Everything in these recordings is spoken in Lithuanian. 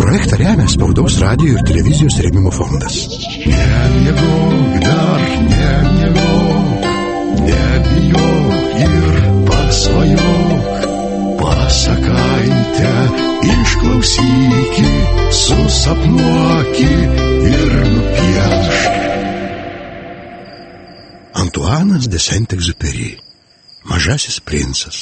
Projektą remia Spaudos, radijo ir televizijos rėmimo fondas. Nemiegok dar, nemiegok, nebijok ir pasvajok. Pasakaitę išklausyki, susapnuoki ir nupiešk. Antuanas de Saint-Exupéry, Mažasis princas.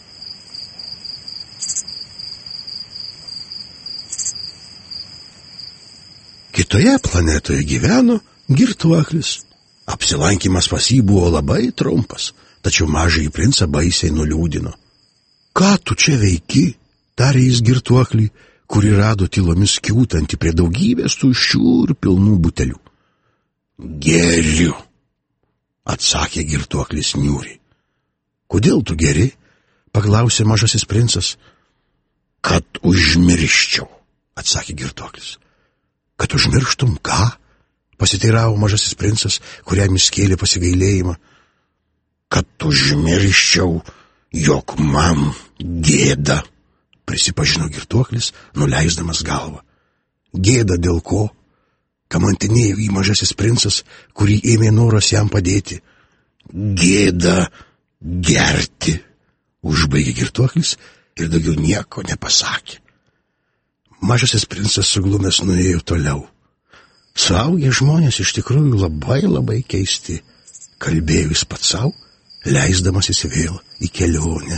Kitoje planetoje gyveno girtuoklis. Apsilankymas pas jį buvo labai trumpas, tačiau mažąjį princą baisiai nuliūdino. Ką tu čia veiki, tarė jis girtuoklį, kurį rado tylomis kiūtantį prie daugybės tuščių ir pilnų butelių. Geriu, atsakė girtuoklis niūriai. Kodėl tu geri? Paklausė mažasis princas. Kad užmirščiau, atsakė girtuoklis. Kad užmirštum ką? Pasiteiravo mažasis princas, kuriam jis kėlė pasigailėjimą. Kad užmirščiau, jog man gėda, prisipažino girtuoklis, nuleisdamas galvą. Gėda dėl ko? Kamantinėjo į mažasis princas, kurį ėmė noras jam padėti. Gėda gerti, užbaigė girtuoklis ir daugiau nieko nepasakė. Mažasis princas suglumęs nuėjo toliau. Suaugę žmonės iš tikrųjų labai keisti, kalbėjo jis pats sau, leisdamasis vėl į kelionę.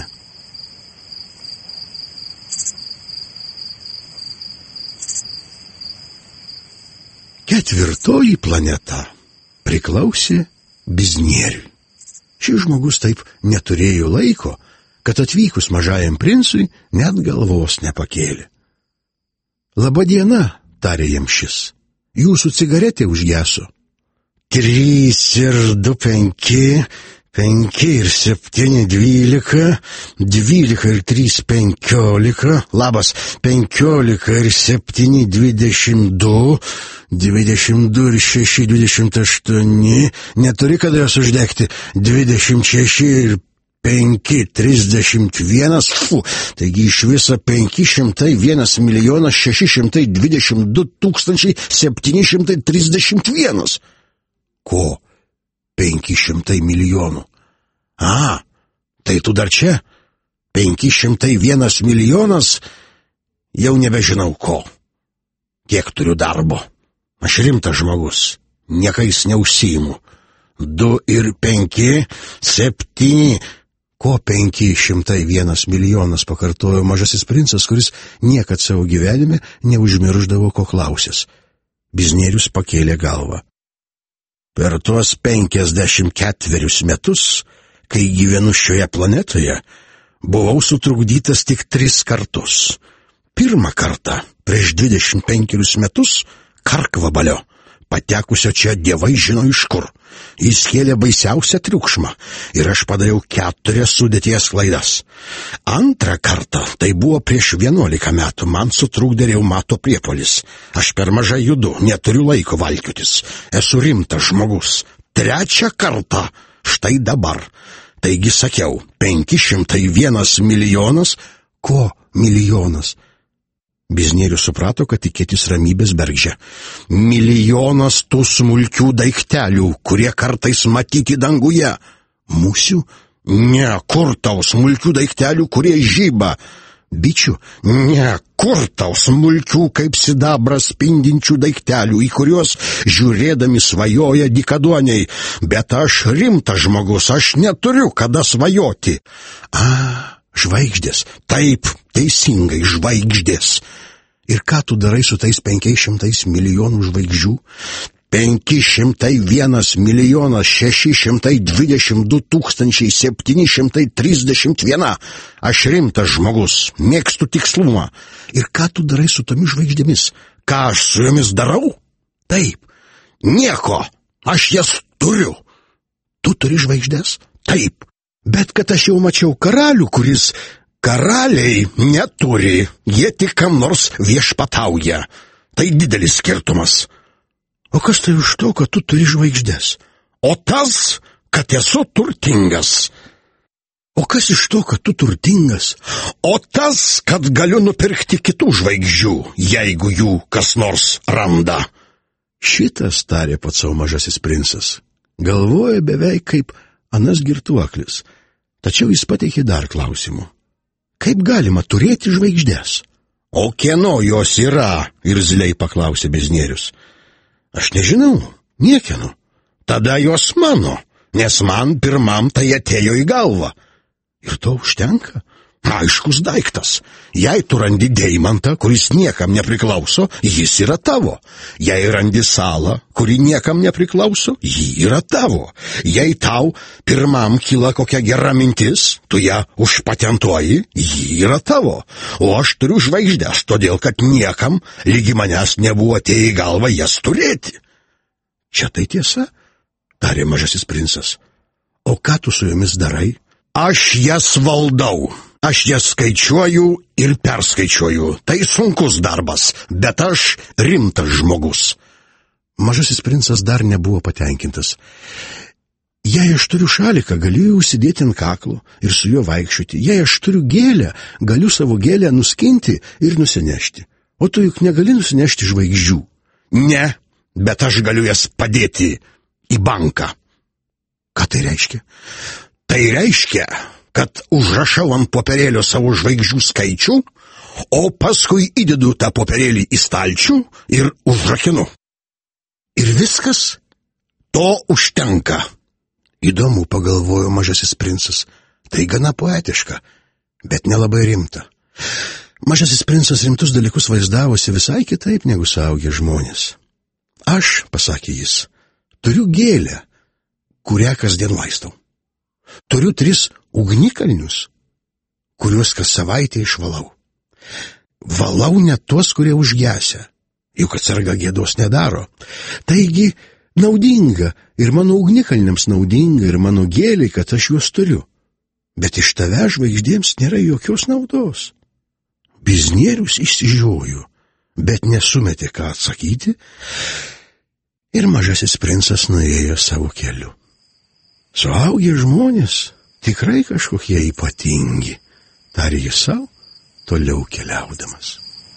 Ketvirtoji planeta priklausė biznieriui. Šis žmogus taip neturėjo laiko, kad atvykus mažajam princui net galvos nepakėlė. Labadiena, tarė jam šis. Jūsų cigaretė užgeso. 3 ir 2, 5, 5 ir 7, 12, 12 ir 3, 15, labas, 15 ir 7, 22, 22 ir 6, 28, neturi kada jos uždegti, 26 ir 5, 31, taigi iš viso 501 622 731. Ko? 500 milijonų. Tai tu dar čia? 501 milijonas? Jau nebežinau ko. Kiek turiu darbo? Aš rimtas žmogus, niekais neužsiimu. 2 ir 5, 7... Ko 501 milijonas, pakartojo mažasis princas, kuris niekad savo gyvenime neužmirždavo ko klausęs. Biznierius pakėlė galvą. Per tuos 54 metus, kai gyvenu šioje planetoje, buvau sutrukdytas tik 3 kartus. Pirmą kartą, prieš 25 metus, karkvabalio, patekusio čia dievai žino iš kur. Jis kėlė baisiausią triukšmą ir aš padariau 4 sudėties klaidas. Antrą kartą, tai buvo prieš 11 metų, man sutrukdė reumato priepuolis. Aš per mažai judu, neturiu laiko valkiotis. Esu rimtas žmogus. 3 kartą, štai dabar. Taigi sakiau, 501 milijonas. Ko milijonas? Biznierius suprato, kad tikėtis ramybės bergždžia. Milijonas tų smulkių daiktelių, kurie kartais matyti danguje. Musių? Ne, kur tau smulkių daiktelių, kurie žyba? Bičių? Ne, kur tau smulkių kaip sidabras spindinčių daiktelių, į kuriuos žiūrėdami svajoja dykaduoniai. Bet aš rimtas žmogus, aš neturiu kada svajoti. Žvaigždės. Taip, teisingai, žvaigždės. Ir ką tu darai su tais 500 milijonų žvaigždžių? 501 milijonas 622 731. Aš rimtas žmogus, mėgstu tikslumą. Ir ką tu darai su tomis žvaigždėmis? Ką aš su jomis darau? Taip, nieko, aš jas turiu. Tu turi žvaigždės? Taip. Bet kad aš jau mačiau karalių, kuris karaliai neturi, jie tik kam nors viešpatauja. Tai didelis skirtumas. O kas tai už to, kad tu turi žvaigždės? O tas, kad esu turtingas. O kas iš to, kad tu turtingas? O tas, kad galiu nupirkti kitų žvaigždžių, jeigu jų kas nors randa. Šitas, tarė pats savo mažasis princas. Galvoja beveik kaip anas girtuoklis. Tačiau jis pateikė dar klausimų. Kaip galima turėti žvaigždės? O kieno jos yra? Irzliai paklausė biznierius. Aš nežinau, niekieno. Tada jos mano, nes man pirmam tai atėjo į galvą. Ir to užtenka? Aiškus daiktas. Jei tu randi deimantą, kuris niekam nepriklauso, jis yra tavo. Jei randi salą, kuri niekam nepriklauso, ji yra tavo. Jei tau pirmam kyla kokia gera mintis, tu ją užpatentuoji, ji yra tavo. O aš turiu žvaigždės, todėl kad niekam lygi manęs nebuvo atėję į galvą jas turėti. Čia tai tiesa, tarė mažasis princas. O ką tu su jomis darai? Aš jas valdau. Aš jas skaičiuoju ir perskaičiuoju. Tai sunkus darbas, bet aš rimtas žmogus. Mažasis princas dar nebuvo patenkintas. Jei aš turiu šaliką, galiu jį užsidėti ant kaklo ir su juo vaikščioti. Jei aš turiu gėlę, galiu savo gėlę nuskinti ir nusinešti. O tu juk negali nusinešti žvaigždžių. Ne, bet aš galiu jas padėti į banką. Ką tai reiškia? Tai reiškia, kad užrašau ant popierėlio savo žvaigždžių skaičių, o paskui įdedu tą popierėlį į stalčių ir užrakinu. Ir viskas? To užtenka. Įdomu, pagalvojo mažasis princas. Tai gana poetiška, bet nelabai rimta. Mažasis princas rimtus dalykus vaizdavosi visai kitaip negu suaugę žmonės. Aš, pasakė jis, turiu gėlę, kurią kasdien laistau. Turiu 3 ugnikalnius, kuriuos kas savaitę išvalau. Valau net tuos, kurie užgesia, juk atsarga gėdos nedaro. Taigi naudinga ir mano ugnikalniams naudinga ir mano gėliai, kad aš juos turiu. Bet iš tave žvaigždėms nėra jokios naudos. Biznierius išsižiojo, bet nesumetė ką atsakyti ir mažasis princas nuėjo savo keliu. Suaugę žmonės tikrai kažkokie ypatingi, tarė jis savo, toliau keliaudamas.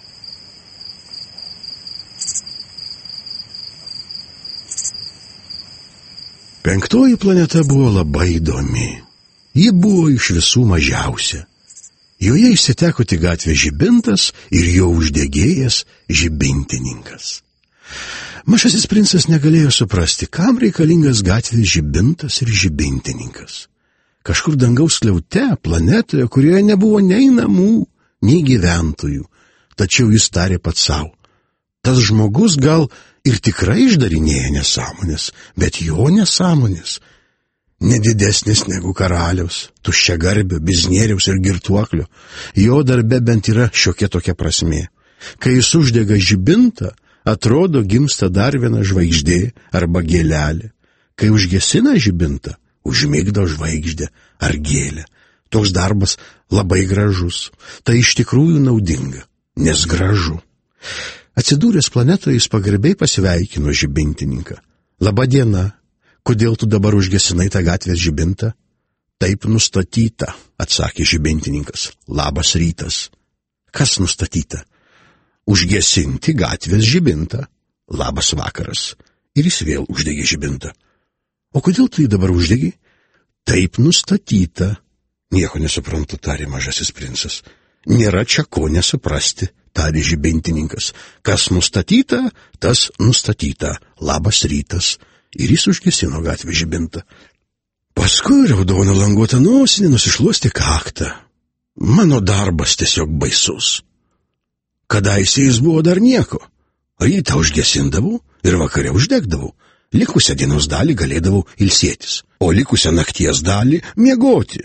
Penktoji planeta buvo labai įdomi. Ji buvo iš visų mažiausia. Joje išsitekoti gatvė žibintas ir jo uždegėjas žibintininkas. Mažasis princas negalėjo suprasti, kam reikalingas gatvės žibintas ir žibintininkas. Kažkur dangaus skliaute, planetoje, kurioje nebuvo nei namų, nei gyventojų, tačiau jis tarė pats savo. Tas žmogus gal ir tikrai išdarinėja nesąmonės, bet jo nesąmonės nedidesnis negu karaliaus, tuščiagarbio, biznieriaus ir girtuoklio. Jo darbe bent yra šiokia tokia prasmė. Kai jis uždega žibintą, atrodo gimsta dar viena žvaigždė arba gėlelė. Kai užgesina žibintą, užmigdo žvaigždę ar gėlę. Toks darbas labai gražus. Tai iš tikrųjų naudinga, nes gražu. Atsidūręs planetoje jis pagarbiai pasveikino žibintininką. Labą dieną, kodėl tu dabar užgesinai tą gatvės žibintą? Taip nustatyta, atsakė žibintininkas. Labas rytas. Kas nustatyta? Užgesinti gatvės žibintą. Labas vakaras. Ir jis vėl uždegė žibintą. O kodėl tu jį dabar uždegi? Taip nustatyta. Nieko nesuprantu, tarė mažasis princas. Nėra čia ko nesuprasti, tarė žibintininkas. Kas nustatyta, tas nustatyta. Labas rytas. Ir jis užgesino gatvės žibintą. Paskui raudoną languotą nosinį nusišluostė kaktą. Mano darbas tiesiog baisus. Kadaise jis buvo dar nieko. Rytą užgesindavau ir vakare uždegdavau. Likusią dienos dalį galėdavau ilsėtis, o likusią nakties dalį miegoti.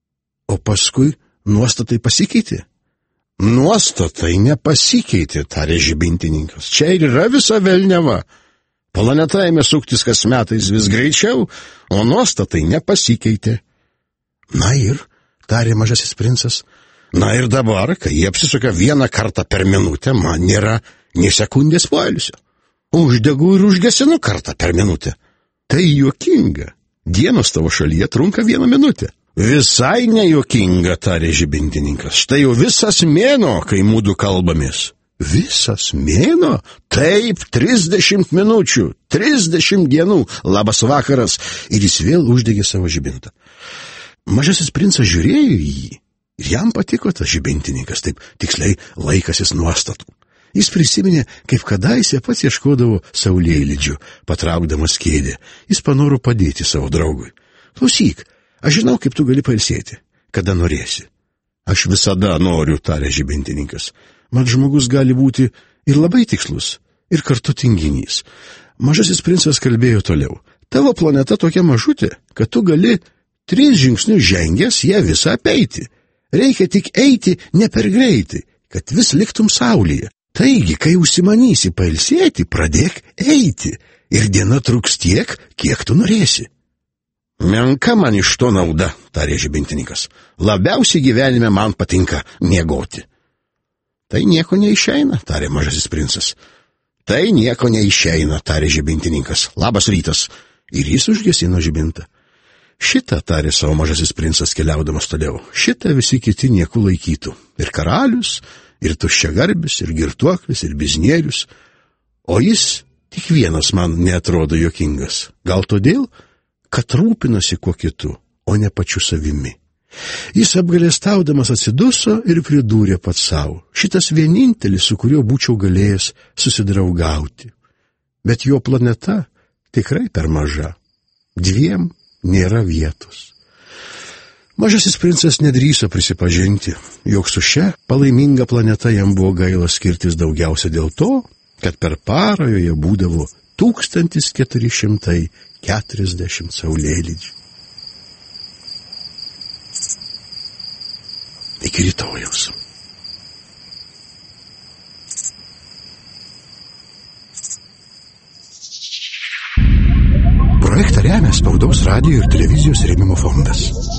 O paskui nuostatai pasikeitė. Nuostatai nepasikeitė, tarė žibintininkas. Čia ir yra visa velniava. Planeta ėmė suktis kas metais vis greičiau, o nuostatai nepasikeitė. Na ir, tarė mažasis princas, na ir dabar, kai jie apsisuka 1 kartą per minutę, man nėra nė sekundės poilsio. Uždegu ir užgesinu kartą per minutę. Tai juokinga. Dienos tavo šalyje trunka 1 minutę. Visai nejuokinga, tarė žibintininkas. Štai jau visas mėnuo, kai mūdu kalbamės. Visas mėnuo? Taip, 30 minučių, 30 dienų, labas vakaras. Ir jis vėl uždegė savo žibintą. Mažasis princas žiūrėjo į jį. Ir jam patiko tas žibintininkas, taip tiksliai laikasis nuostatų. Jis prisiminė, kaip kadaise pats ieškodavo saulėlydžių, patraukdamas kėdę. Jis panoro padėti savo draugui. Klausyk, aš žinau, kaip tu gali pailsėti, kada norėsi. Aš visada noriu, tarė žibintininkas. Mat žmogus gali būti ir labai tikslus, ir kartu tinginys. Mažasis princas kalbėjo toliau. Tavo planeta tokia mažutė, kad tu gali 3 žingsnius žengęs ją visą apeiti. Reikia tik eiti ne per greitai, kad vis liktum saulėje. Taigi, kai užsimanysi pailsėti, pradėk eiti. Ir diena truks tiek, kiek tu norėsi. Menka man iš to nauda, tarė žibintininkas. Labiausiai gyvenime man patinka miegoti. Tai nieko neišeina, tarė mažasis princas. Tai nieko neišeina, tarė žibintininkas. Labas rytas. Ir jis užgesino žibintą. Šitą, tarė savo mažasis princas keliaudamas toliau. Šitą visi kiti nieku laikytų. Ir karalius, ir tuščiagarbis, ir girtuoklis, ir biznierius. O jis tik vienas man neatrodo juokingas. Gal todėl, kad rūpinasi kuo kitu, o ne pačiu savimi. Jis apgailestaudamas atsiduso ir pridūrė pats savo. Šitas vienintelis, su kuriuo būčiau galėjęs susidraugauti. Bet jo planeta tikrai per maža. 2 nėra vietos. Mažasis princas nedrįso prisipažinti, jog su šia palaiminga planeta jam buvo gaila skirtis daugiausia dėl to, kad per parą joje būdavo 1440 saulėlydžių. Iki rytojaus. Projektą remia Spaudos, radijo ir televizijos rėmimo fondas.